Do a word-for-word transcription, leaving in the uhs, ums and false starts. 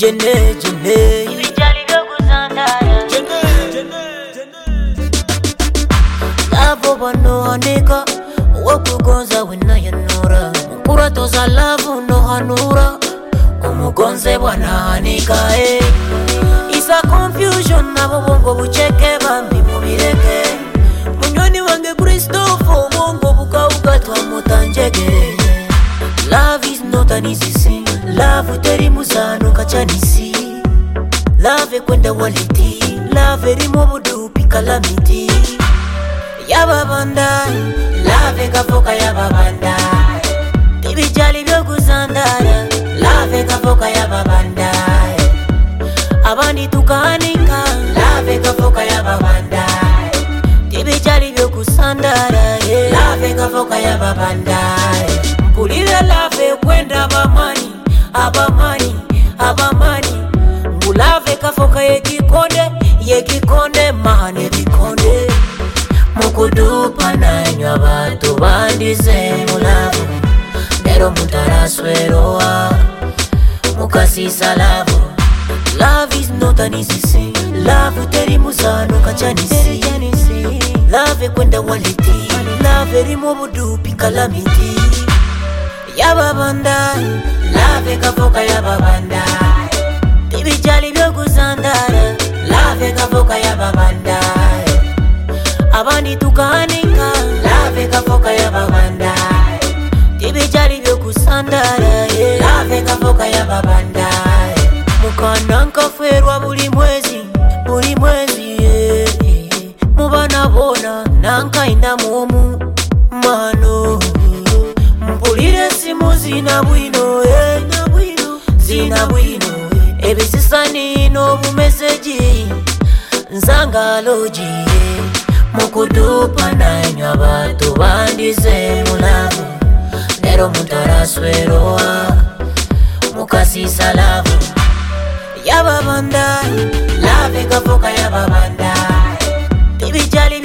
Jene, jene ibijali byo kuzandara Jene, jene, jene Lavo bano haneka Wakugonza wina yanura Mukura toza lavo no hanura Umugonze wana hanika eh. Isa confusion nabo bongo bucheke bambi mubireke Munyoni wange Christopher bongo buka ugatwa mutanjege Love is not an easy thing Love uteri muzano kachanisi Love kwenda waliti Love erimo budupi kalamiti Yababandai Love kafoka yababandai Ibijali byo kuzandara Love kafoka yababandai Abandi tukanika Love kafoka yababandai Ibijali byo kusandara Love kafoka yababandai Mpulile love kwenda abamani Abamani, abamani Mulave kafoka yekikonde Yekikonde mahane bikonde Mukudupa na nywa batu bandize mulavu Nero mutarasweroa Mukasisa lavu Love is not an easy thing Love uteri muzano kachanisi Love kwenda waliti Love erimo budupi kalamiti Yababandai Love kafoka yababandai Ibijali byo kuzandara Love kafoka yababandai Abandi tukanika Love kafoka yababandai Ibijali byo kusandara Love kafoka yababandai Mukana nkaferwa buli mwezi Buli mwezi yeah. Mubana bona nankainda mumu Mano Mpulire simu zina bwino eh. Zina bwino eh. Ebisisa nino bumeseji Nzanga loji eh. Mukudupa na nywa batu bandize mulavu Nero mutarasweroa Mukasisa lavu Yababandai Love kafoka yababandai Ibijali